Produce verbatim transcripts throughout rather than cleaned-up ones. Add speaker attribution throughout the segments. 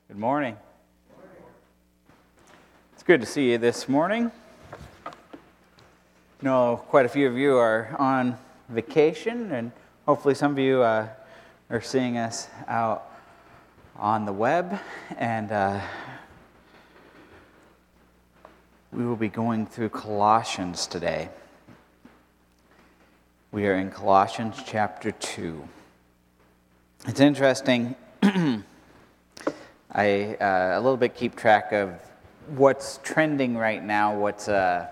Speaker 1: Good morning. It's good to see you this morning. I know quite a few of you are on vacation, and hopefully some of you uh, are seeing us out on the web. And uh, we will be going through Colossians today. We are in Colossians chapter two. It's interesting. I uh, a little bit keep track of what's trending right now, what's uh,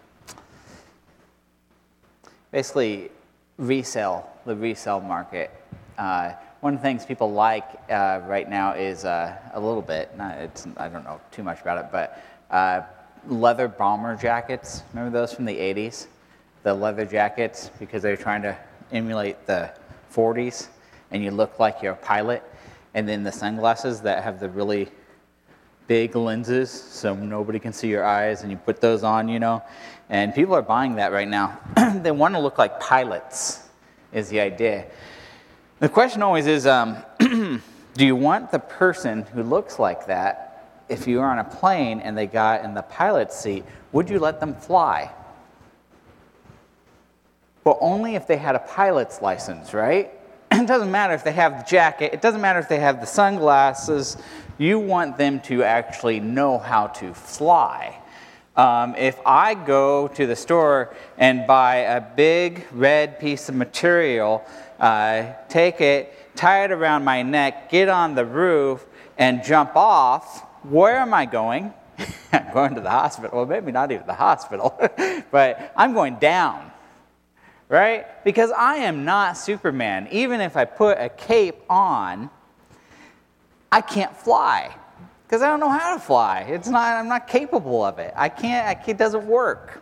Speaker 1: basically resale, the resale market. Uh, one of the things people like uh, right now is uh, a little bit, not, it's, I don't know too much about it, but uh, leather bomber jackets. Remember those from the eighties? The leather jackets, because they were trying to emulate the forties, and you look like you're a pilot. And then the sunglasses that have the really big lenses so nobody can see your eyes, and you put those on, you know. And people are buying that right now. They want to look like pilots, is the idea. The question always is, um, do you want the person who looks like that, if you are on a plane and they got in the pilot's seat, would you let them fly? Well, only if they had a pilot's license, right? It doesn't matter if they have the jacket. It doesn't matter if they have the sunglasses. You want them to actually know how to fly. Um, if I go to the store and buy a big red piece of material, uh, take it, tie it around my neck, get on the roof, and jump off, where am I going? I'm going to the hospital. Well, maybe not even the hospital, but I'm going down. Right? Because I am not Superman. Even if I put a cape on, I can't fly. Because I don't know how to fly. It's not. I'm not capable of it. I can't. I can't, it doesn't work.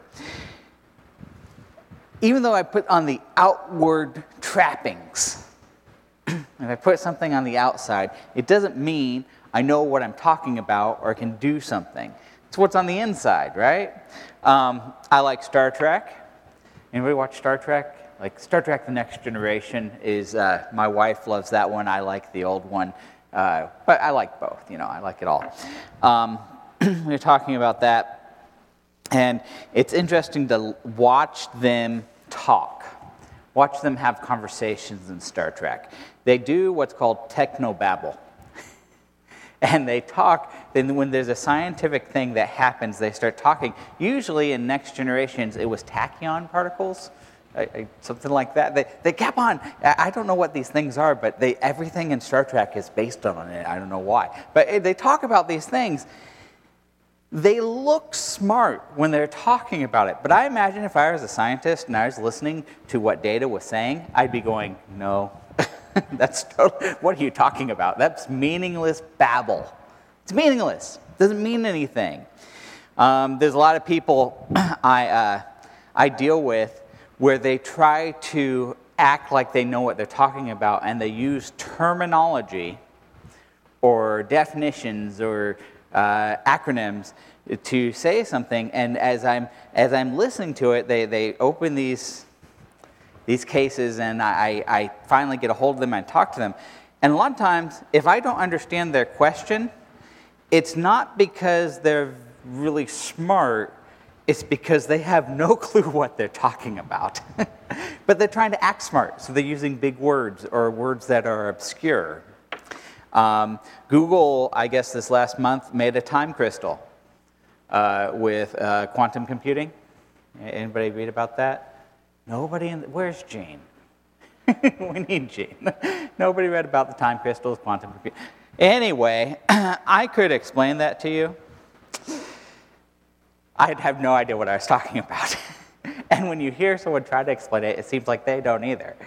Speaker 1: Even though I put on the outward trappings, if I put something on the outside, it doesn't mean I know what I'm talking about or can do something. It's what's on the inside, right? Um, I like Star Trek. Anybody watch Star Trek? Like Star Trek The Next Generation is, uh, my wife loves that one. I like the old one. Uh, but I like both, you know, I like it all. Um, we were talking about that. And it's interesting to watch them talk. Watch them have conversations in Star Trek. They do what's called technobabble. And they talk, then when there's a scientific thing that happens, they start talking. Usually in Next Generations, it was tachyon particles, I, I, something like that. They, they kept on, I don't know what these things are, but they, everything in Star Trek is based on it. I don't know why. But they talk about these things. They look smart when they're talking about it. But I imagine if I was a scientist and I was listening to what Data was saying, I'd be going, no. That's totally, what are you talking about? That's meaningless babble. It's meaningless. It doesn't mean anything. Um, there's a lot of people I uh, I deal with where they try to act like they know what they're talking about, and they use terminology or definitions or uh, acronyms to say something. And as I'm as I'm listening to it, they they open these. these cases, and I, I finally get a hold of them and talk to them. And a lot of times, if I don't understand their question, it's not because they're really smart, it's because they have no clue what they're talking about. But they're trying to act smart, so they're using big words or words that are obscure. Um, Google, I guess this last month, made a time crystal uh, with uh, quantum computing. Anybody read about that? Nobody in the, where's Jane? We need Jane. Nobody read about the time crystals, quantum computing. Anyway, I could explain that to you. I'd have no idea what I was talking about. And when you hear someone try to explain it, it seems like they don't either.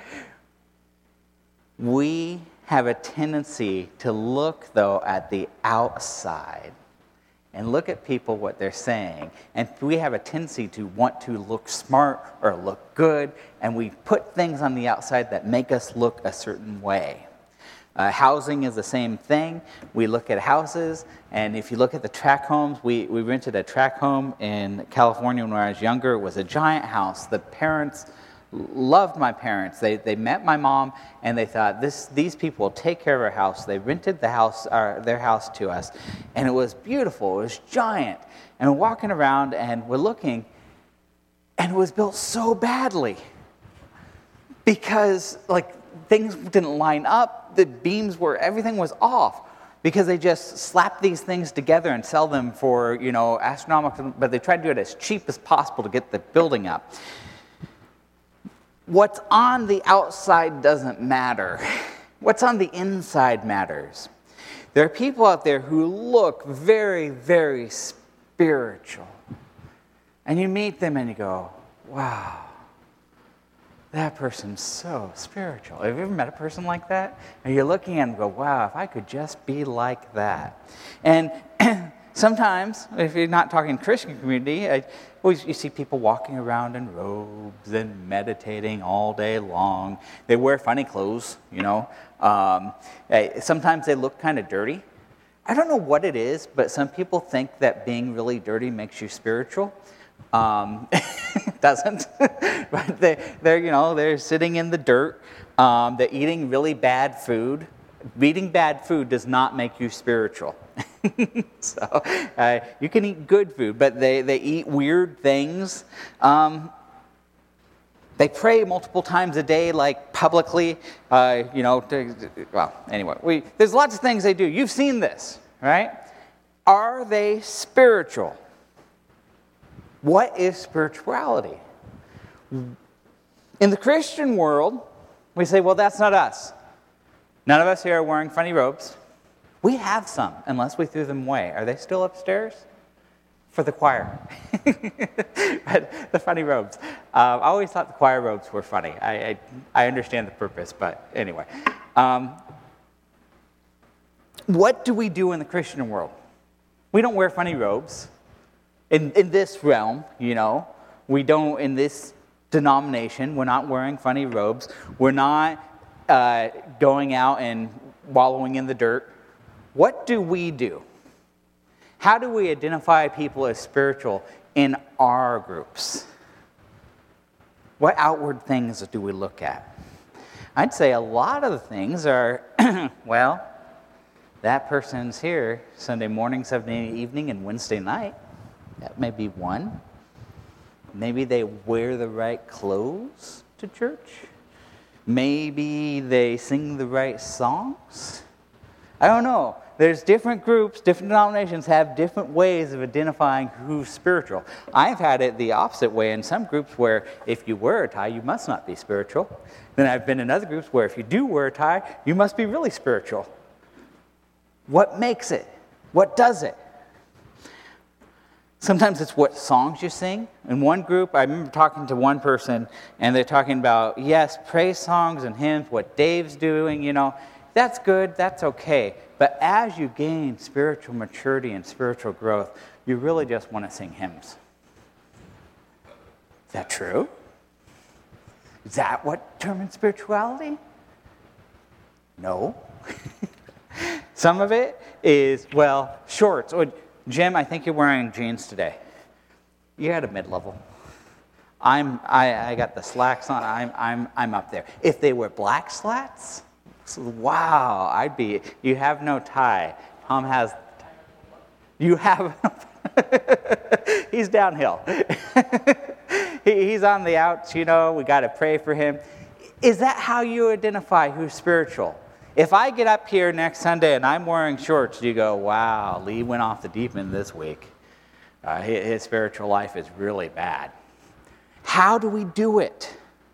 Speaker 1: We have a tendency to look, though, at the outside and look at people, what they're saying. And we have a tendency to want to look smart or look good, and we put things on the outside that make us look a certain way. Uh, housing is the same thing. We look at houses, and if you look at the tract homes, we, we rented a tract home in California when I was younger. It was a giant house. The parents loved my parents. They they met my mom, and they thought, this these people will take care of our house. They rented the house, uh, their house to us, and it was beautiful. It was giant. And we're walking around, and we're looking, and it was built so badly because like things didn't line up. The beams were, everything was off. Because they just slap these things together and sell them for, you know, astronomical, but they try to do it as cheap as possible to get the building up. What's on the outside doesn't matter. What's on the inside matters. There are people out there who look very, very spiritual. And you meet them and you go, wow. That person's so spiritual. Have you ever met a person like that? And you're looking at them and go, wow, if I could just be like that. And sometimes, if you're not talking Christian community, I, always you see people walking around in robes and meditating all day long. They wear funny clothes, you know. Um, sometimes they look kind of dirty. I don't know what it is, but some people think that being really dirty makes you spiritual. Um, it doesn't, but they, they're, you know, they're sitting in the dirt. Um, they're eating really bad food. Eating bad food does not make you spiritual. so uh, you can eat good food, but they, they eat weird things. Um, they pray multiple times a day, like publicly. Uh, you know, to, well, anyway, we, there's lots of things they do. You've seen this, right? Are they spiritual? What is spirituality? In the Christian world, we say, well, that's not us. None of us here are wearing funny robes. We have some, unless we threw them away. Are they still upstairs? For the choir. But the funny robes. Uh, I always thought the choir robes were funny. I, I, I understand the purpose, but anyway. Um, what do we do in the Christian world? We don't wear funny robes. In in this realm, you know, we don't, in this denomination, we're not wearing funny robes. We're not uh, going out and wallowing in the dirt. What do we do? How do we identify people as spiritual in our groups? What outward things do we look at? I'd say a lot of the things are, well, that person's here Sunday morning, Sunday evening, and Wednesday night. That may be one. Maybe they wear the right clothes to church. Maybe they sing the right songs. I don't know. There's different groups, different denominations have different ways of identifying who's spiritual. I've had it the opposite way in some groups where if you wear a tie, you must not be spiritual. Then I've been in other groups where if you do wear a tie, you must be really spiritual. What makes it? What does it? Sometimes it's what songs you sing. In one group, I remember talking to one person, and they're talking about, yes, praise songs and hymns, what Dave's doing, you know. That's good, that's okay. But as you gain spiritual maturity and spiritual growth, you really just want to sing hymns. Is that true? Is that what determines spirituality? No. Some of it is, well, shorts. Or, Jim, I think you're wearing jeans today. You're at a mid-level. I'm, I, I got the slacks on. I'm, I'm, I'm up there. If they were black slats, wow, I'd be. You have no tie. Tom has. You have. He's downhill. he, he's on the outs. You know, we got to pray for him. Is that how you identify who's spiritual? If I get up here next Sunday and I'm wearing shorts, you go, wow, Lee went off the deep end this week. Uh, his, his spiritual life is really bad. How do we do it?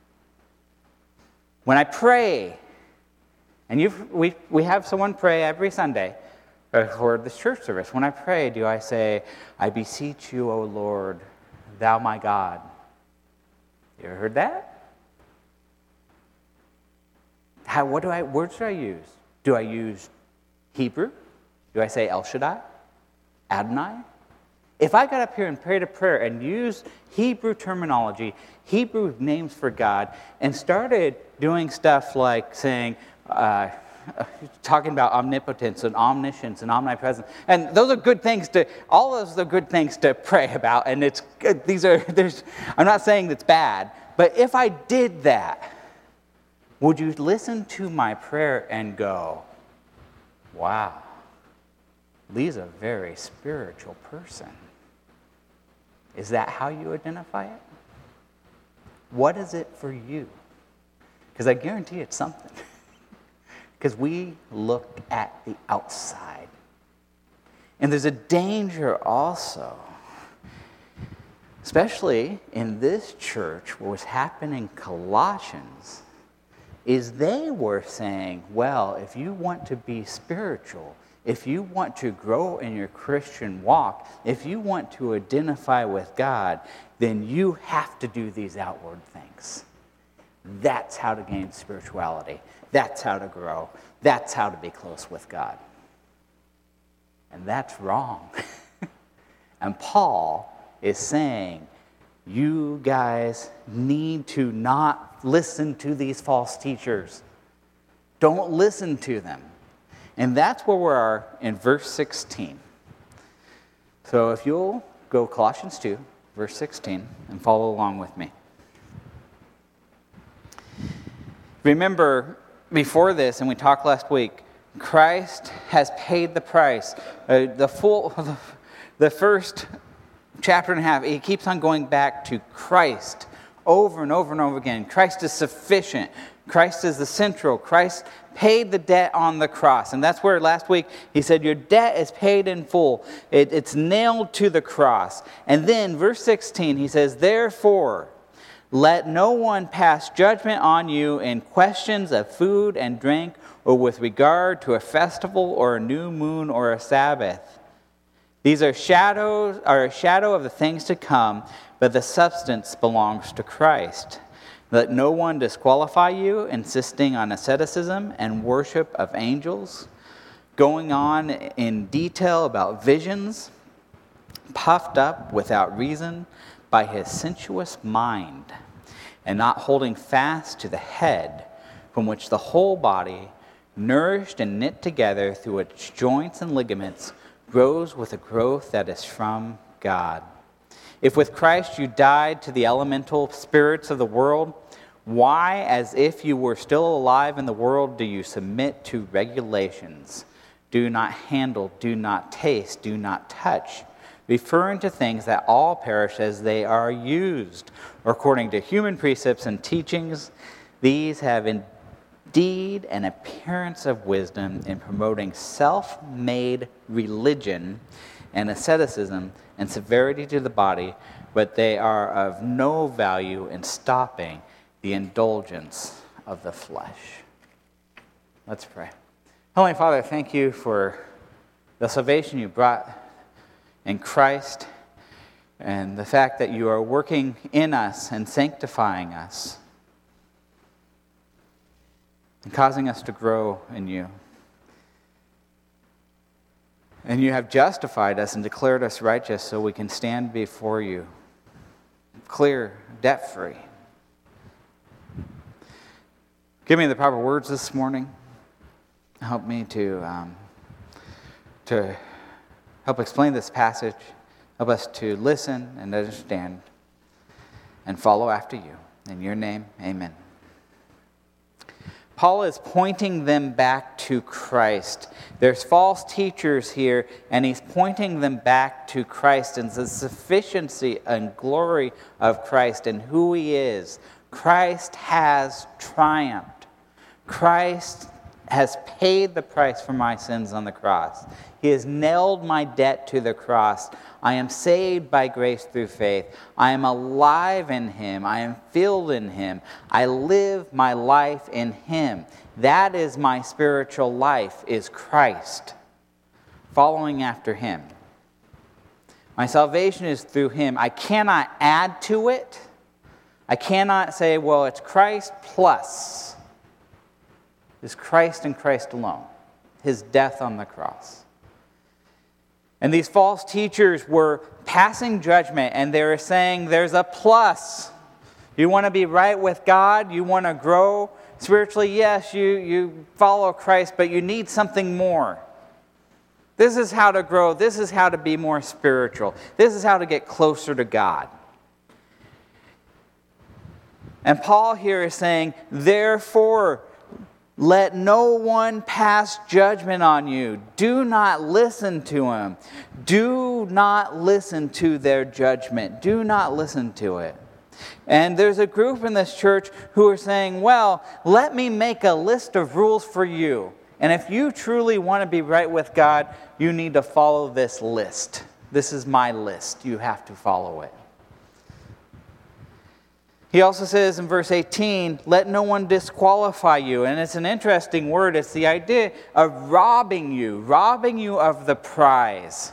Speaker 1: When I pray, and you've, we, we have someone pray every Sunday for this church service. When I pray, do I say, I beseech you, O Lord, thou my God? You ever heard that? How, what do I, words do I use? Do I use Hebrew? Do I say El Shaddai? Adonai? If I got up here and prayed a prayer and used Hebrew terminology, Hebrew names for God, and started doing stuff like saying, uh, talking about omnipotence and omniscience and omnipresence, and those are good things to, all those are good things to pray about, and it's, these are, there's, I'm not saying it's bad, But if I did that, would you listen to my prayer and go, wow, Lee's a very spiritual person? Is that how you identify it? What is it for you? Because I guarantee it's something. Because we look at the outside. And there's a danger also, especially in this church, what was happening in Colossians, is they were saying, well, if you want to be spiritual, if you want to grow in your Christian walk, if you want to identify with God, then you have to do these outward things. That's how to gain spirituality. That's how to grow. That's how to be close with God. And that's wrong. And Paul is saying, you guys need to not listen to these false teachers. Don't listen to them. And that's where we are in verse sixteen. So if you'll go Colossians two, verse sixteen, and follow along with me. Remember, before this, and we talked last week, Christ has paid the price. Uh, the full, the first chapter and a half, he keeps on going back to Christ over and over and over again. Christ is sufficient. Christ is the central. Christ paid the debt on the cross. And that's where last week he said, your debt is paid in full. It, it's nailed to the cross. And then verse sixteen, he says, therefore, let no one pass judgment on you in questions of food and drink, or with regard to a festival or a new moon or a Sabbath. These are shadows, are a shadow of the things to come, but the substance belongs to Christ. Let no one disqualify you, insisting on asceticism and worship of angels, going on in detail about visions, puffed up without reason by his sensuous mind, and not holding fast to the head, from which the whole body, nourished and knit together through its joints and ligaments, grows with a growth that is from God. If with Christ you died to the elemental spirits of the world, why, as if you were still alive in the world, do you submit to regulations? Do not handle, do not taste, do not touch, referring to things that all perish as they are used, according to human precepts and teachings. These have indeed an appearance of wisdom in promoting self-made religion and asceticism and severity to the body, but they are of no value in stopping the indulgence of the flesh. Let's pray. Heavenly Father, thank you for the salvation you brought in Christ and the fact that you are working in us and sanctifying us and causing us to grow in you. And you have justified us and declared us righteous so we can stand before you, clear, debt-free. Give me the proper words this morning. Help me to um, to help explain this passage. Help us to listen and understand and follow after you. In your name, amen. Paul is pointing them back to Christ. There's false teachers here, and he's pointing them back to Christ and the sufficiency and glory of Christ and who he is. Christ has triumphed. Christ has paid the price for my sins on the cross. He has nailed my debt to the cross. I am saved by grace through faith. I am alive in him. I am filled in him. I live my life in him. That is my spiritual life, is Christ, following after him. My salvation is through him. I cannot add to it. I cannot say, well, it's Christ plus. It's Christ and Christ alone. His death on the cross. And these false teachers were passing judgment, and they were saying there's a plus. You want to be right with God? You want to grow spiritually? Yes, you, you follow Christ, but you need something more. This is how to grow. This is how to be more spiritual. This is how to get closer to God. And Paul here is saying, therefore, let no one pass judgment on you. Do not listen to him. Do not listen to their judgment. Do not listen to it. And there's a group in this church who are saying, well, let me make a list of rules for you. And if you truly want to be right with God, you need to follow this list. This is my list. You have to follow it. He also says in verse eighteen, let no one disqualify you. And it's an interesting word. It's the idea of robbing you, robbing you of the prize.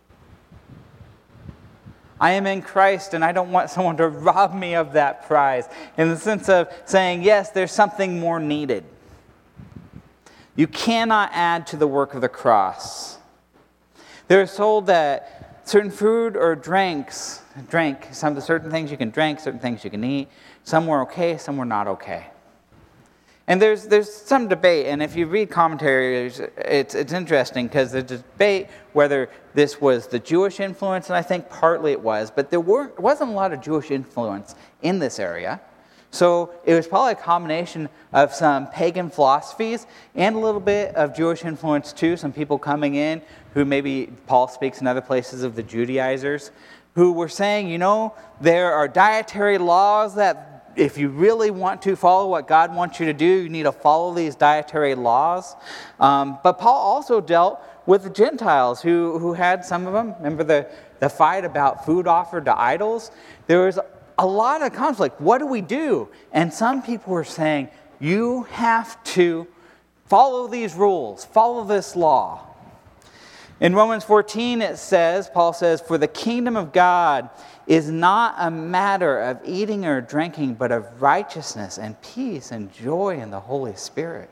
Speaker 1: I am in Christ and I don't want someone to rob me of that prize. In the sense of saying, yes, there's something more needed. You cannot add to the work of the cross. They're told that certain food or drinks, drink, some certain things you can drink, certain things you can eat. Some were okay, some were not okay. And there's there's some debate, and if you read commentaries, it's it's interesting because there's a debate whether this was the Jewish influence, and I think partly it was, but there weren't wasn't a lot of Jewish influence in this area. So it was probably a combination of some pagan philosophies and a little bit of Jewish influence too. Some people coming in who maybe Paul speaks in other places of the Judaizers, who were saying, you know, there are dietary laws that if you really want to follow what God wants you to do, you need to follow these dietary laws. Um, but Paul also dealt with the Gentiles who, who had some of them. Remember the, the fight about food offered to idols? There was a lot of conflict. What do we do? And some people were saying, you have to follow these rules, follow this law. In Romans fourteen it says, Paul says, for the kingdom of God is not a matter of eating or drinking, but of righteousness and peace and joy in the Holy Spirit.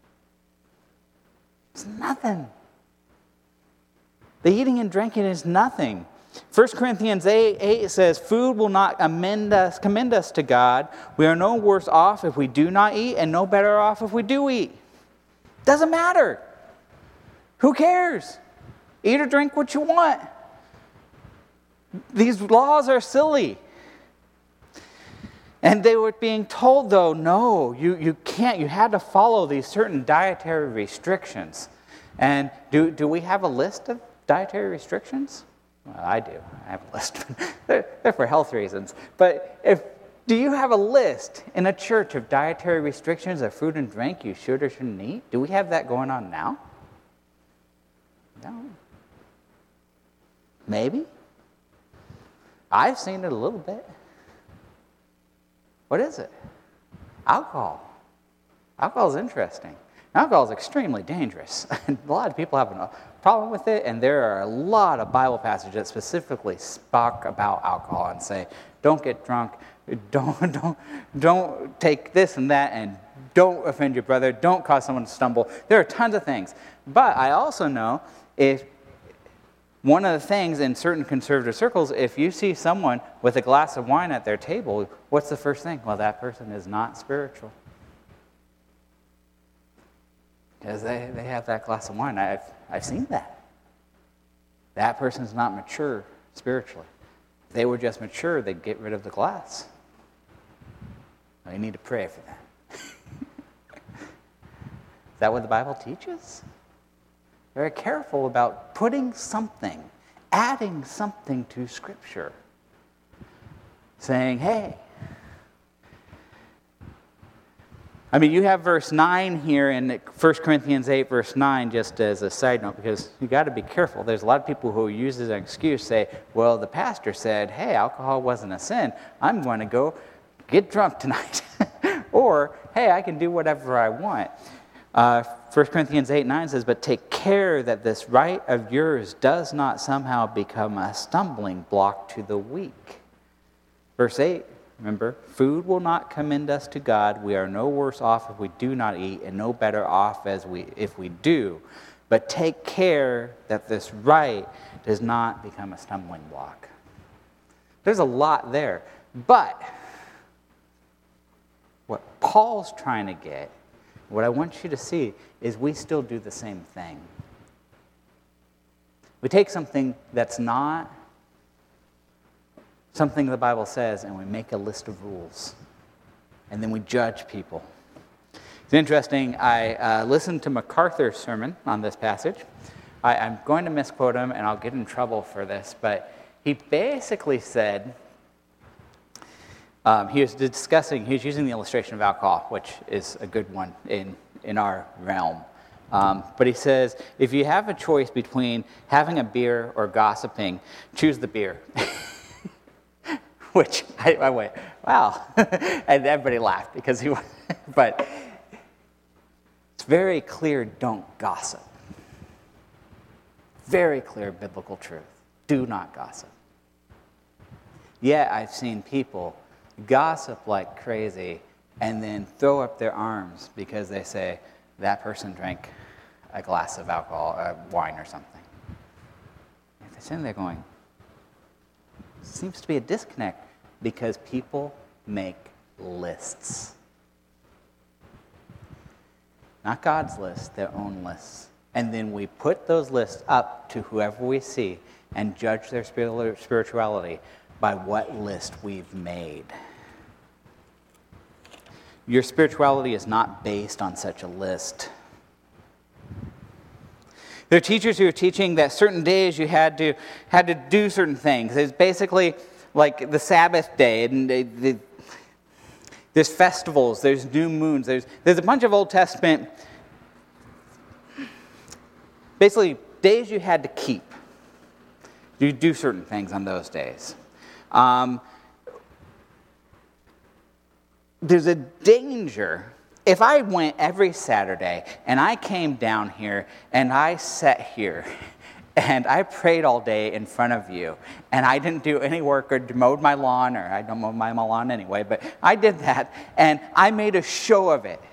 Speaker 1: It's nothing. The eating and drinking is nothing. First Corinthians eight, eight says, food will not amend us, commend us to God. We are no worse off if we do not eat, and no better off if we do eat. Doesn't matter. Who cares? Eat or drink what you want. These laws are silly. And they were being told, though, no, you, you can't. You had to follow these certain dietary restrictions. And do, do we have a list of dietary restrictions? Well, I do. I have a list. they're, they're for health reasons. But if do you have a list in a church of dietary restrictions of food and drink you should or shouldn't eat? Do we have that going on now? No. Maybe. I've seen it a little bit. What is it? Alcohol. Alcohol is interesting. Alcohol is extremely dangerous. And a lot of people have a problem with it, and there are a lot of Bible passages that specifically talk about alcohol and say, don't get drunk, don't, don't, don't take this and that, and don't offend your brother, don't cause someone to stumble. There are tons of things. But I also know if one of the things in certain conservative circles, if you see someone with a glass of wine at their table, what's the first thing? Well, that person is not spiritual. Because they, they have that glass of wine. I've, I've seen that. That person's not mature spiritually. If they were just mature, they'd get rid of the glass. Well, you need to pray for that. Is that what the Bible teaches? Very careful about putting something, adding something to Scripture. Saying, hey. I mean, you have verse nine here in First Corinthians eight, verse nine, just as a side note, because you got to be careful. There's a lot of people who use it as an excuse, say, well, the pastor said, hey, alcohol wasn't a sin. I'm going to go get drunk tonight. Or, hey, I can do whatever I want. Uh, First Corinthians eight, nine says, but take care that this right of yours does not somehow become a stumbling block to the weak. Verse eight, remember, food will not commend us to God. We are no worse off if we do not eat, and no better off as we if we do. But take care that this right does not become a stumbling block. There's a lot there. But what Paul's trying to get, what I want you to see, is we still do the same thing. We take something that's not something the Bible says, and we make a list of rules. and then we judge people. It's interesting, I uh, listened to MacArthur's sermon on this passage. I, I'm going to misquote him, and I'll get in trouble for this, but he basically said, um, he was discussing, he was using the illustration of alcohol, which is a good one in, in our realm. Um, but he says, if you have a choice between having a beer or gossiping, choose the beer. Which, I, I went, wow. And everybody laughed because he, but it's very clear, don't gossip. Very clear biblical truth. Do not gossip. Yet I've seen people gossip like crazy and then throw up their arms because they say that person drank a glass of alcohol, uh, wine or something. If they're sitting there going, seems to be a disconnect because people make lists. Not God's list, their own lists. And then we put those lists up to whoever we see and judge their spirituality by what list we've made. Your spirituality is not based on such a list. There are teachers who are teaching that certain days you had to had to do certain things. It's basically like the Sabbath day, and they, they, there's festivals, there's new moons, there's there's a bunch of Old Testament, basically days you had to keep. You do certain things on those days. Um, there's a danger. If I went every Saturday and I came down here and I sat here and I prayed all day in front of you and I didn't do any work or mowed my lawn, or I don't mow my lawn anyway, but I did that and I made a show of it,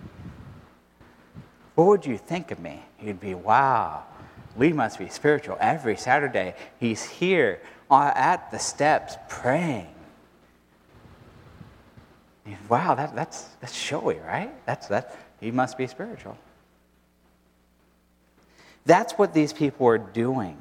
Speaker 1: what would you think of me? You'd be, wow, Lee must be spiritual. Every Saturday he's here at the steps praying. Wow, that, that's that's showy, right? That's that he must be spiritual. That's what these people are doing.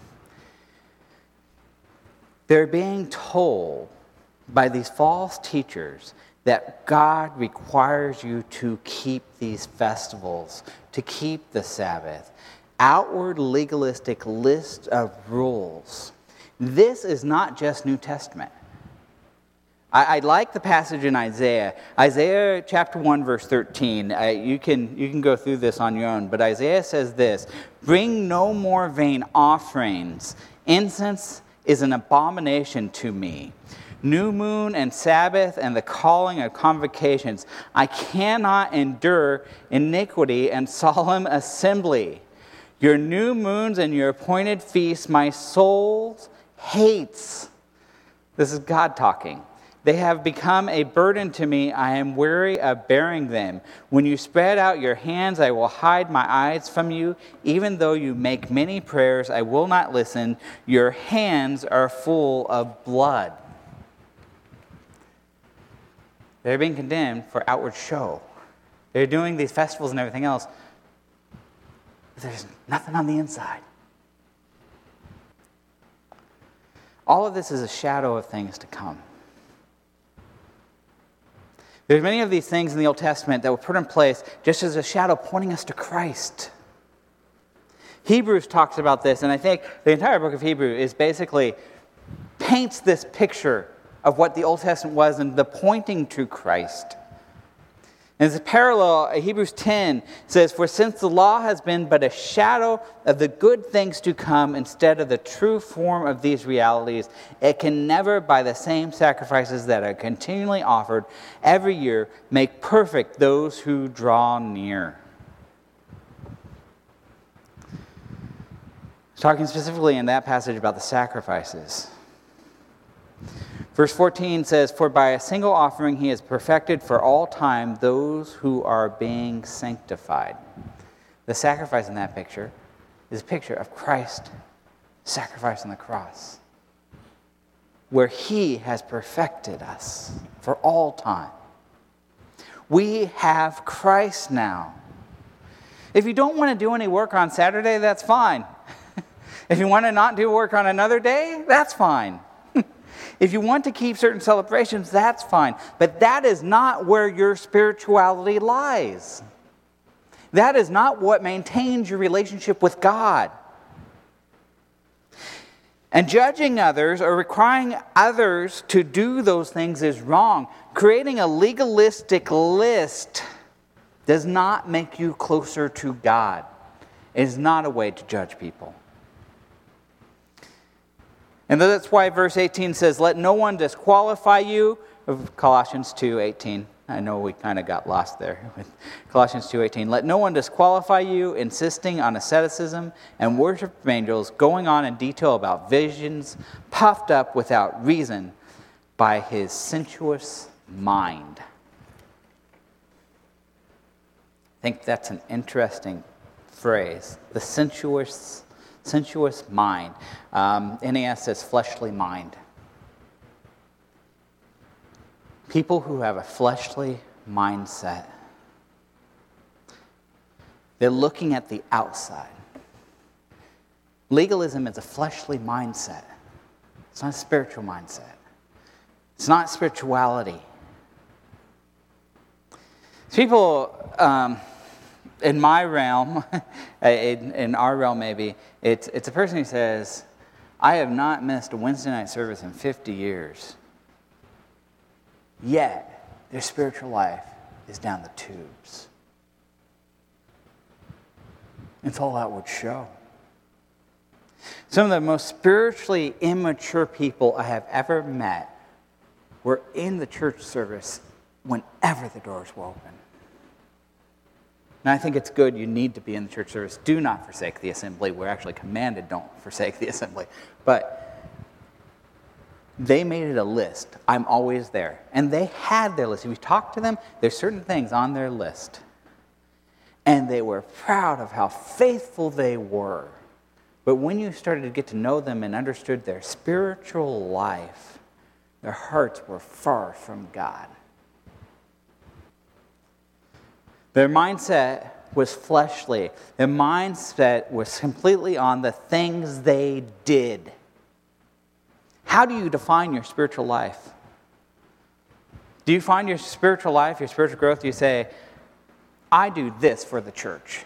Speaker 1: They're being told by these false teachers that God requires you to keep these festivals, to keep the Sabbath. Outward legalistic list of rules. This is not just New Testament. I, I like the passage in Isaiah. Isaiah chapter one, verse thirteen. I, you can you can go through this on your own, but Isaiah says this: "Bring no more vain offerings. Incense is an abomination to me. New moon and Sabbath and the calling of convocations. I cannot endure iniquity and solemn assembly. Your new moons and your appointed feasts, my soul hates." This is God talking. "They have become a burden to me. I am weary of bearing them. When you spread out your hands, I will hide my eyes from you. Even though you make many prayers, I will not listen. Your hands are full of blood." They're being condemned for outward show. They're doing these festivals and everything else, but there's nothing on the inside. All of this is a shadow of things to come. There's many of these things in the Old Testament that were put in place just as a shadow pointing us to Christ. Hebrews talks about this, and I think the entire book of Hebrews is basically paints this picture of what the Old Testament was and the pointing to Christ. And as a parallel, Hebrews ten says, "For since the law has been but a shadow of the good things to come instead of the true form of these realities, it can never, by the same sacrifices that are continually offered every year, make perfect those who draw near." He's talking specifically in that passage about the sacrifices. Verse fourteen says, "For by a single offering he has perfected for all time those who are being sanctified." The sacrifice in that picture is a picture of Christ sacrifice on the cross, where he has perfected us for all time. We have Christ now. If you don't want to do any work on Saturday, that's fine. If you want to not do work on another day, that's fine. If you want to keep certain celebrations, that's fine. But that is not where your spirituality lies. That is not what maintains your relationship with God. And judging others or requiring others to do those things is wrong. Creating a legalistic list does not make you closer to God. It is not a way to judge people. And that's why verse eighteen says, let no one disqualify you, of Colossians two eighteen. I know we kind of got lost there with Colossians two eighteen. Let no one disqualify you, insisting on asceticism and worship of angels, going on in detail about visions, puffed up without reason by his sensuous mind. I think that's an interesting phrase, the sensuous, sensuous mind. Um, N A S says fleshly mind. People who have a fleshly mindset, they're looking at the outside. Legalism is a fleshly mindset. It's not a spiritual mindset. It's not spirituality. People um, in my realm, in, in our realm maybe, it's, it's a person who says, I have not missed a Wednesday night service in fifty years. Yet, their spiritual life is down the tubes. It's all outward show. Some of the most spiritually immature people I have ever met were in the church service whenever the doors were open. And I think it's good, you need to be in the church service. Do not forsake the assembly. We're actually commanded, don't forsake the assembly. But they made it a list. I'm always there. And they had their list. If you talk to them, there's certain things on their list. And they were proud of how faithful they were. But when you started to get to know them and understood their spiritual life, their hearts were far from God. Their mindset was fleshly. Their mindset was completely on the things they did. How do you define your spiritual life? Do you find your spiritual life, your spiritual growth, you say, I do this for the church?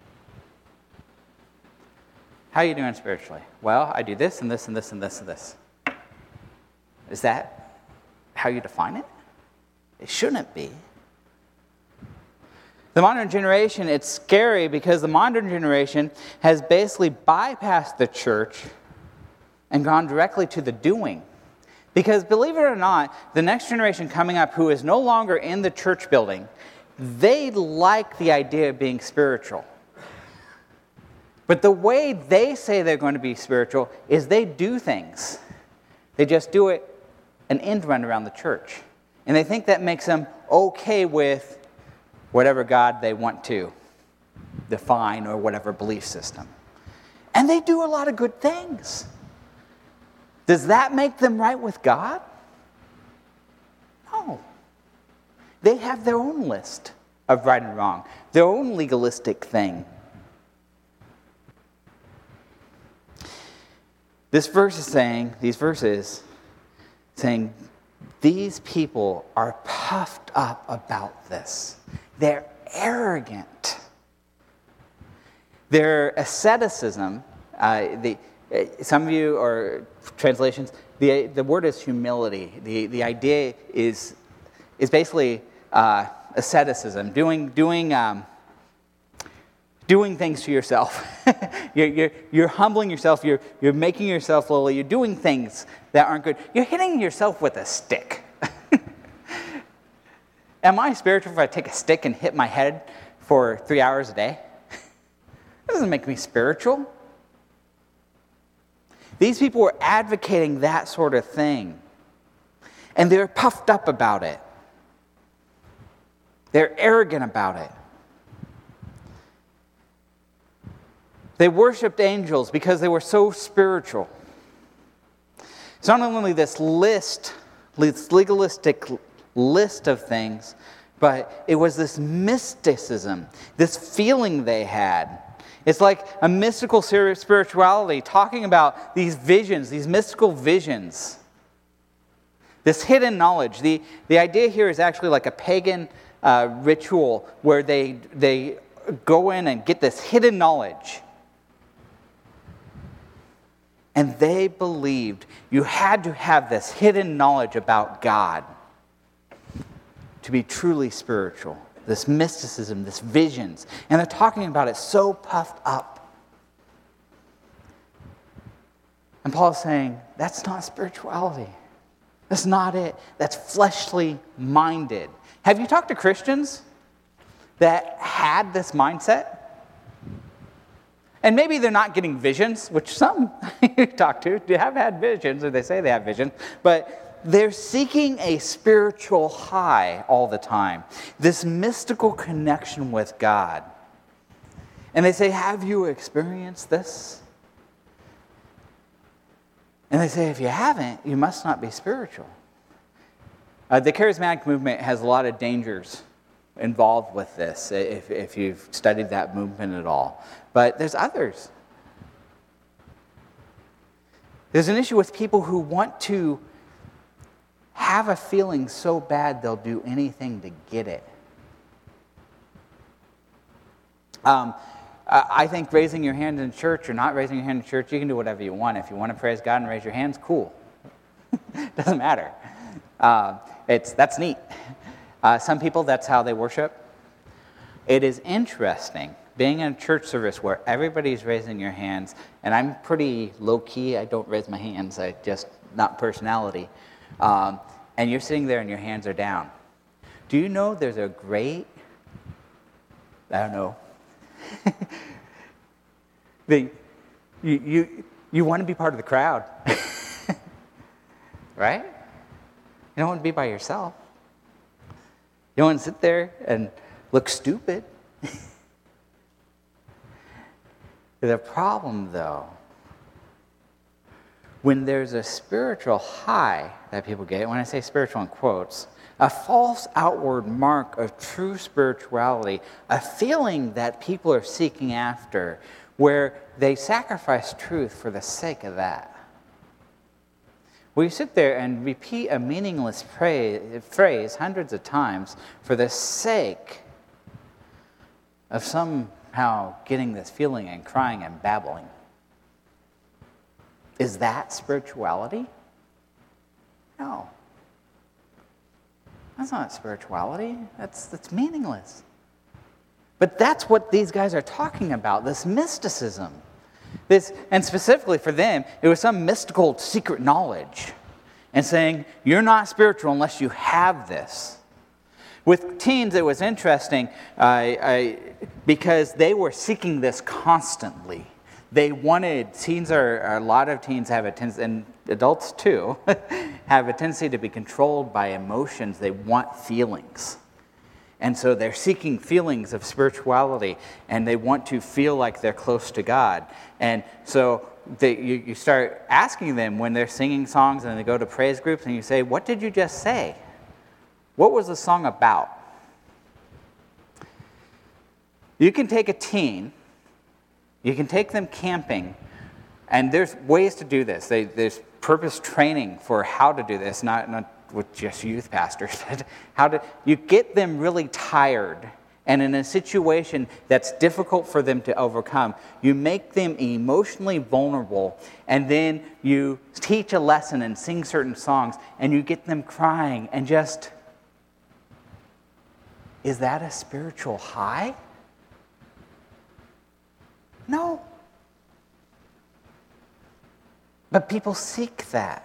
Speaker 1: How are you doing spiritually? Well, I do this and this and this and this and this. Is that how you define it? It shouldn't be. The modern generation, it's scary because the modern generation has basically bypassed the church and gone directly to the doing. Because believe it or not, the next generation coming up who is no longer in the church building, they like the idea of being spiritual. But the way they say they're going to be spiritual is they do things. They just do it an end run around the church. And they think that makes them okay with whatever God they want to define or whatever belief system. And they do a lot of good things. Does that make them right with God? No. They have their own list of right and wrong, their own legalistic thing. This verse is saying, these verses, saying, these people are puffed up about this. They're arrogant. Their asceticism, uh, the, uh, some of you, or translations, the, the word is humility. The, the idea is, is basically uh, asceticism, doing, doing, um, doing things to yourself. you're, you're, you're humbling yourself, you're, you're making yourself lowly, you're doing things that aren't good. You're hitting yourself with a stick. Am I spiritual if I take a stick and hit my head for three hours a day? That doesn't make me spiritual. These people were advocating that sort of thing. And they're puffed up about it. They're arrogant about it. They worshipped angels because they were so spiritual. It's not only this list, this legalistic list of things, but it was this mysticism, this feeling they had. It's like a mystical spirituality, talking about these visions, these mystical visions. This hidden knowledge. The, the idea here is actually like a pagan uh, ritual where they, they go in and get this hidden knowledge. And they believed you had to have this hidden knowledge about God to be truly spiritual. This mysticism, this visions. And they're talking about it so puffed up. And Paul's saying, that's not spirituality. That's not it. That's fleshly minded. Have you talked to Christians that had this mindset? And maybe they're not getting visions, which some you talk to have had visions, or they say they have visions, but they're seeking a spiritual high all the time, this mystical connection with God. And they say, have you experienced this? And they say, if you haven't, you must not be spiritual. Uh, the charismatic movement has a lot of dangers involved with this, if, if you've studied that movement at all. But there's others. There's an issue with people who want to have a feeling so bad they'll do anything to get it. Um, I think raising your hand in church or not raising your hand in church, you can do whatever you want. If you want to praise God and raise your hands, cool. Doesn't matter. Uh, it's that's neat. Uh, some people, that's how they worship. It is interesting being in a church service where everybody's raising your hands, and I'm pretty low-key. I don't raise my hands. I just, not personality. Um, and you're sitting there and your hands are down. Do you know there's a great, I don't know, the, you, you, you want to be part of the crowd, right? You don't want to be by yourself. You don't want to sit there and look stupid. The problem, though, when there's a spiritual high that people get, when I say spiritual in quotes, a false outward mark of true spirituality, a feeling that people are seeking after, where they sacrifice truth for the sake of that. We sit there and repeat a meaningless phrase hundreds of times for the sake of somehow getting this feeling and crying and babbling. Is that spirituality? No. That's not spirituality. That's, that's meaningless. But that's what these guys are talking about, this mysticism. This, and specifically for them, it was some mystical secret knowledge. And saying, you're not spiritual unless you have this. With teens, it was interesting uh, I, because they were seeking this constantly. They wanted, teens are, are a lot of teens have a tendency, and adults too, have a tendency to be controlled by emotions. They want feelings. And so they're seeking feelings of spirituality, and they want to feel like they're close to God. And so they, you, you start asking them when they're singing songs and they go to praise groups, and you say, what did you just say? What was the song about? You can take a teen, you can take them camping, and there's ways to do this. They, there's purpose training for how to do this, not, not with just youth pastors, but how to, you get them really tired, and in a situation that's difficult for them to overcome, you make them emotionally vulnerable, and then you teach a lesson and sing certain songs, and you get them crying, and just, is that a spiritual high? No. But people seek that.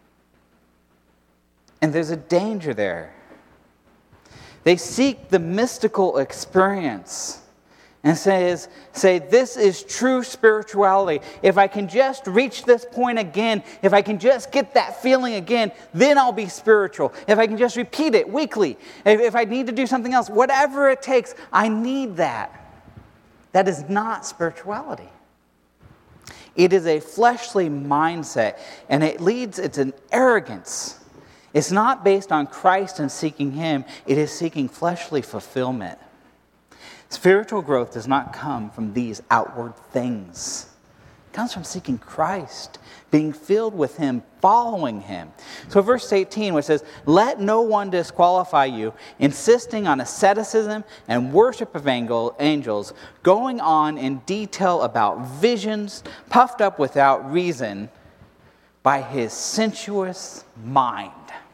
Speaker 1: And there's a danger there. They seek the mystical experience and says, say, this is true spirituality. If I can just reach this point again, if I can just get that feeling again, then I'll be spiritual. If I can just repeat it weekly, if, if I need to do something else, whatever it takes, I need that. That is not spirituality. It is a fleshly mindset, and it leads, it's an arrogance. It's not based on Christ and seeking Him. It is seeking fleshly fulfillment. Spiritual growth does not come from these outward things. It comes from seeking Christ, being filled with Him, following Him. So verse eighteen, which says, let no one disqualify you, insisting on asceticism and worship of angels, going on in detail about visions, puffed up without reason by his sensuous mind.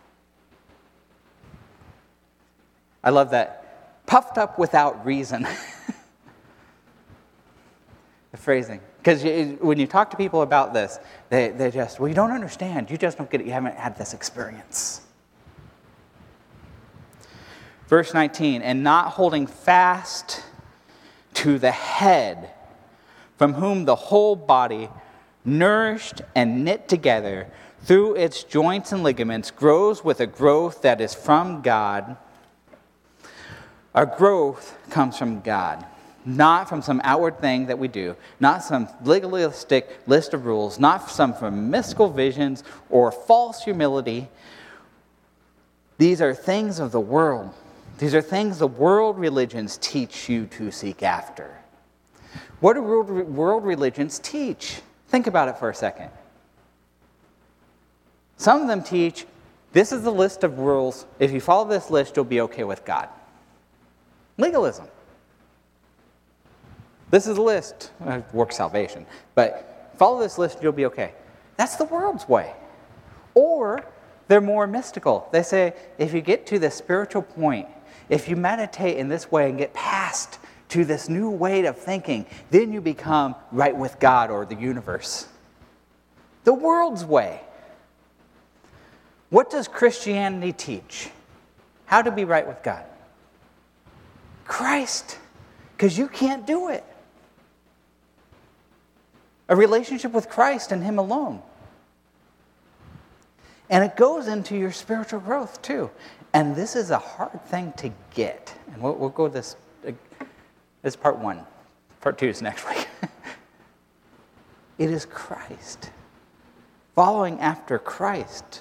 Speaker 1: I love that. Puffed up without reason. The phrasing. Because when you talk to people about this, they, they just, well, you don't understand. You just don't get it. You haven't had this experience. Verse nineteen, and not holding fast to the head, from whom the whole body, nourished and knit together through its joints and ligaments, grows with a growth that is from God. Our growth comes from God. Not from some outward thing that we do, not some legalistic list of rules, not some from mystical visions or false humility. These are things of the world. These are things the world religions teach you to seek after. What do world, world religions teach? Think about it for a second. Some of them teach, this is the list of rules. If you follow this list, you'll be okay with God. Legalism. This is a list. Uh, work salvation. But follow this list, you'll be okay. That's the world's way. Or they're more mystical. They say, if you get to the spiritual point, if you meditate in this way and get past to this new way of thinking, then you become right with God or the universe. The world's way. What does Christianity teach? How to be right with God? Christ. Because you can't do it. A relationship with Christ and Him alone. And it goes into your spiritual growth too. And this is a hard thing to get. And we'll, we'll go this, uh, this is part one. Part two is next week. It is Christ. Following after Christ.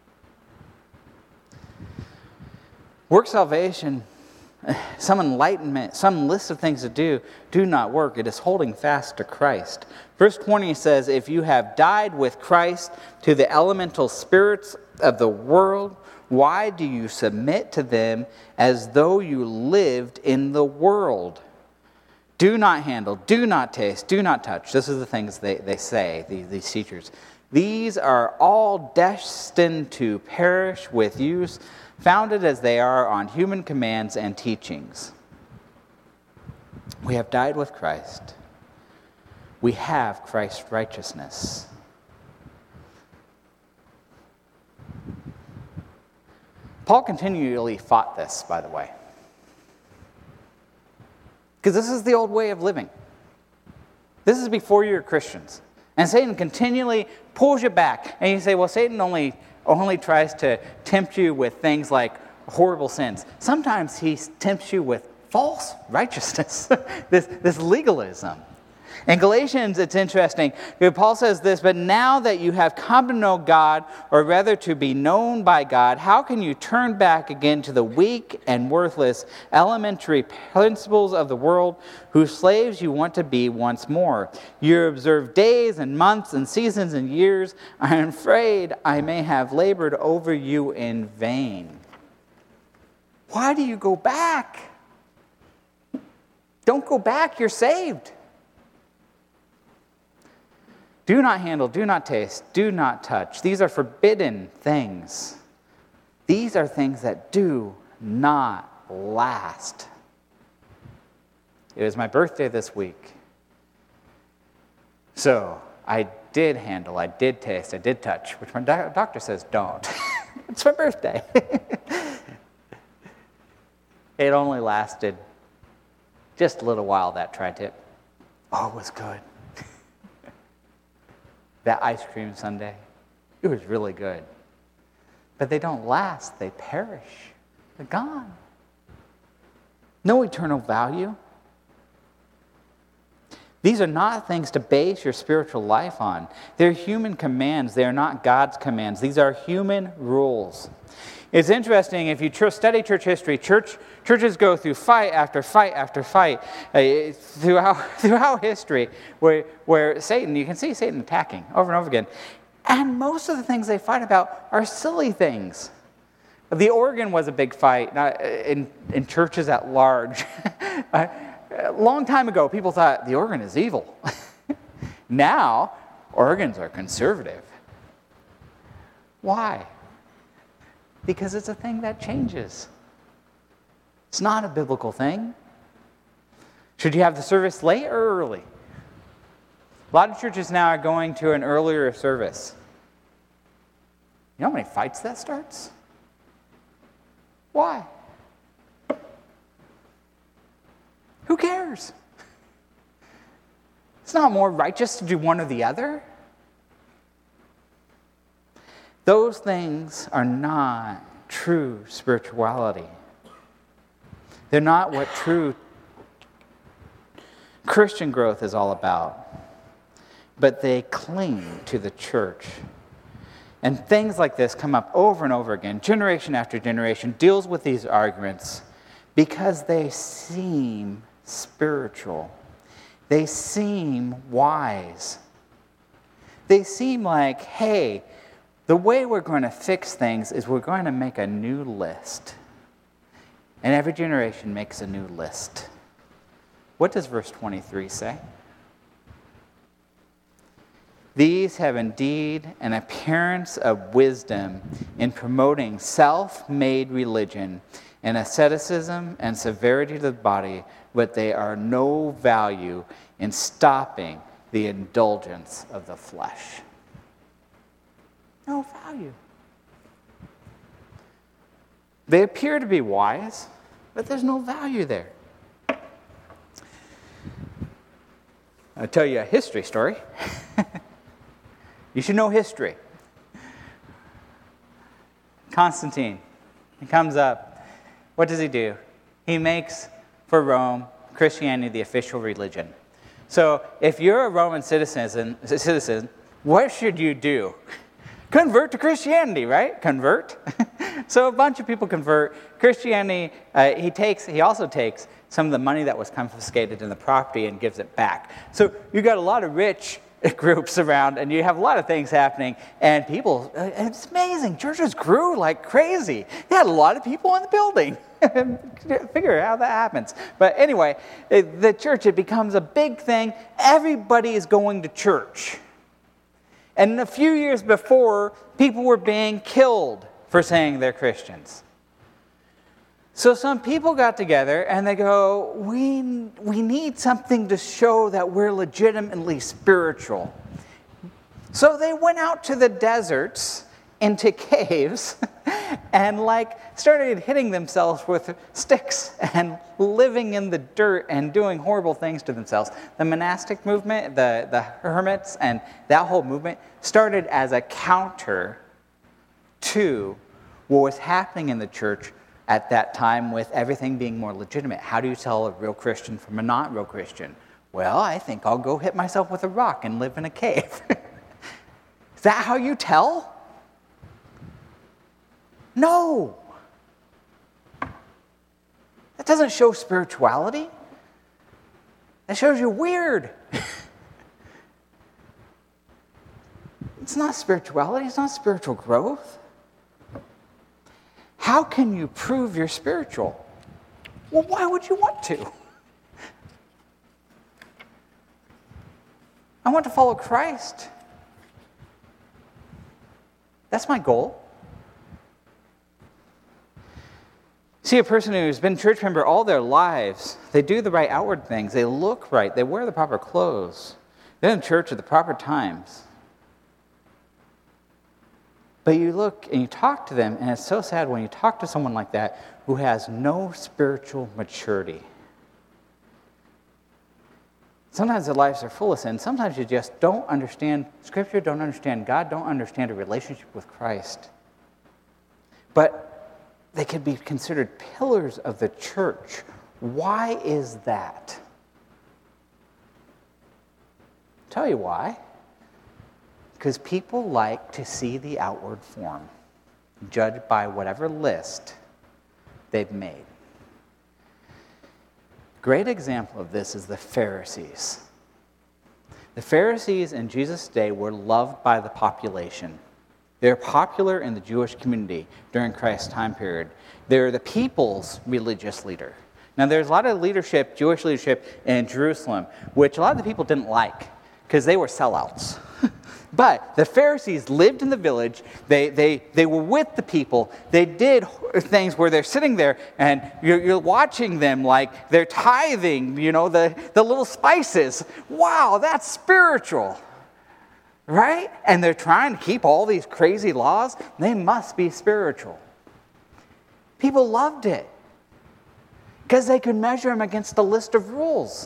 Speaker 1: Work salvation, some enlightenment, some list of things to do, do not work. It is holding fast to Christ. Verse twenty says, if you have died with Christ to the elemental spirits of the world, why do you submit to them as though you lived in the world? Do not handle, do not taste, do not touch. This is the things they, they say, these, these teachers. These are all destined to perish with use, founded as they are on human commands and teachings. We have died with Christ. We have Christ's righteousness. Paul continually fought this, by the way. Because this is the old way of living. This is before you're Christians. And Satan continually pulls you back. And you say, well, Satan only, only tries to tempt you with things like horrible sins. Sometimes he tempts you with false righteousness, this, this legalism. In Galatians, it's interesting. Paul says this, but now that you have come to know God, or rather to be known by God, how can you turn back again to the weak and worthless elementary principles of the world, whose slaves you want to be once more? You observe days and months and seasons and years. I am afraid I may have labored over you in vain. Why do you go back? Don't go back, you're saved. Do not handle, do not taste, do not touch. These are forbidden things. These are things that do not last. It was my birthday this week. So I did handle, I did taste, I did touch, which my do- doctor says don't. It's my birthday. It only lasted just a little while, that tri-tip. Oh, it was good. That ice cream sundae, it was really good. But they don't last, they perish. They're gone. No eternal value. These are not things to base your spiritual life on. They're human commands. They are not God's commands. These are human rules. It's interesting, if you tr- study church history, church churches go through fight after fight after fight uh, throughout, throughout history where, where Satan, you can see Satan attacking over and over again. And most of the things they fight about are silly things. The organ was a big fight not in, in churches at large. A long time ago, people thought the organ is evil. Now, organs are conservative. Why? Because it's a thing that changes. It's not a biblical thing. Should you have the service late or early? A lot of churches now are going to an earlier service. You know how many fights that starts? Why? Who cares? It's not more righteous to do one or the other. Those things are not true spirituality. They're not what true Christian growth is all about. But they cling to the church. And things like this come up over and over again. Generation after generation deals with these arguments because they seem spiritual. They seem wise. They seem like, hey, the way we're going to fix things is we're going to make a new list. And every generation makes a new list. What does verse twenty-three say? These have indeed an appearance of wisdom in promoting self-made religion and asceticism and severity to the body, but they are no value in stopping the indulgence of the flesh. No value. They appear to be wise, but there's no value there. I'll tell you a history story. You should know history. Constantine, he comes up. What does he do? He makes for Rome Christianity the official religion. So if you're a Roman citizen, citizen, what should you do? Convert to Christianity, right? Convert. So a bunch of people convert. Christianity, uh, he takes. He also takes some of the money that was confiscated in the property and gives it back. So you got a lot of rich groups around, and you have a lot of things happening, and people, uh, it's amazing. Churches grew like crazy. They had a lot of people in the building. Figure out how that happens. But anyway, it, the church, it becomes a big thing. Everybody is going to church. And a few years before, people were being killed for saying they're Christians. So some people got together and they go, we, we need something to show that we're legitimately spiritual. So they went out to the deserts, into caves, and like started hitting themselves with sticks and living in the dirt and doing horrible things to themselves. The monastic movement, the, the hermits, and that whole movement started as a counter to what was happening in the church at that time with everything being more legitimate. How do you tell a real Christian from a not real Christian? Well, I think I'll go hit myself with a rock and live in a cave. Is that how you tell? No. That doesn't show spirituality. That shows you're weird. It's not spirituality. It's not spiritual growth. How can you prove you're spiritual? Well, why would you want to? I want to follow Christ. That's my goal. See, a person who's been a church member all their lives, they do the right outward things, they look right, they wear the proper clothes, they're in church at the proper times. But you look and you talk to them, and it's so sad when you talk to someone like that who has no spiritual maturity. Sometimes their lives are full of sin. Sometimes you just don't understand Scripture, don't understand God, don't understand a relationship with Christ. But they could be considered pillars of the church. Why is that? I'll tell you why. Because people like to see the outward form. judged by whatever list they've made. Great example of this is the Pharisees. The Pharisees in Jesus' day were loved by the population. They're popular in the Jewish community during Christ's time period. They're the people's religious leader. Now, there's a lot of leadership, Jewish leadership in Jerusalem, which a lot of the people didn't like because they were sellouts. But the Pharisees lived in the village. They, they, they were with the people. They did things where they're sitting there and you're, you're watching them like they're tithing, you know, the, the little spices. Wow, that's spiritual, right? And they're trying to keep all these crazy laws. They must be spiritual. People loved it because they could measure them against the list of rules.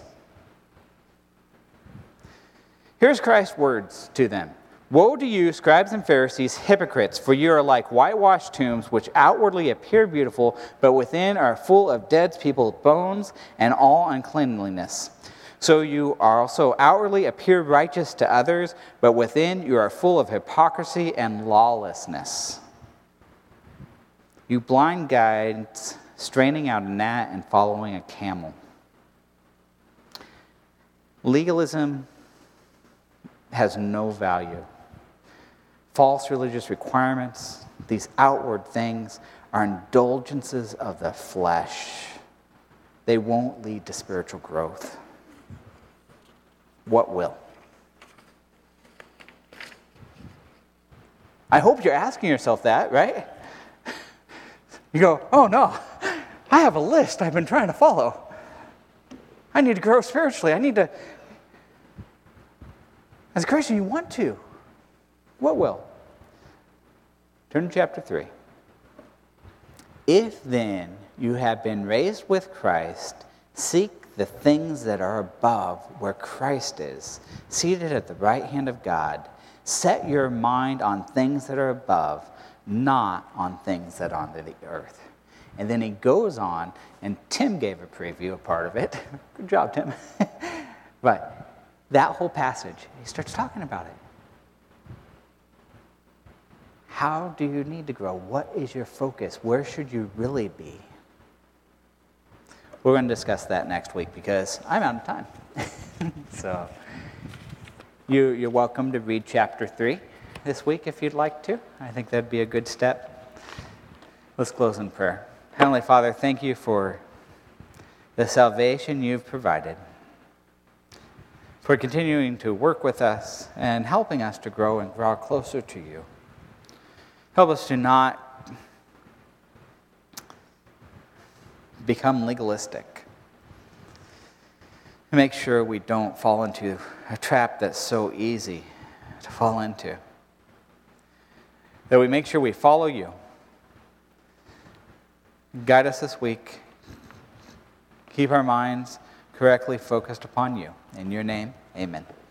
Speaker 1: Here's Christ's words to them. Woe to you, scribes and Pharisees, hypocrites, for you are like whitewashed tombs, which outwardly appear beautiful, but within are full of dead people's bones and all uncleanliness. So you also outwardly appear righteous to others, but within you are full of hypocrisy and lawlessness. You blind guides, straining out a gnat and following a camel. Legalism has no value. False religious requirements, these outward things, are indulgences of the flesh. They won't lead to spiritual growth. What will? I hope you're asking yourself that, right? You go, oh no, I have a list I've been trying to follow. I need to grow spiritually. I need to... As a Christian, you want to. What will? Turn to chapter three. If then you have been raised with Christ, seek the things that are above where Christ is, seated at the right hand of God. Set your mind on things that are above, not on things that are on the earth. And then he goes on, and Tim gave a preview, a part of it. Good job, Tim. But that whole passage, he starts talking about it. How do you need to grow? What is your focus? Where should you really be? We're going to discuss that next week because I'm out of time. So you, you're welcome to read chapter three this week if you'd like to. I think that'd be a good step. Let's close in prayer. Heavenly Father, thank you for the salvation you've provided, for continuing to work with us and helping us to grow and draw closer to you. Help us to not become legalistic. And make sure we don't fall into a trap that's so easy to fall into. That we make sure we follow you. Guide us this week. Keep our minds correctly focused upon you. In your name, amen.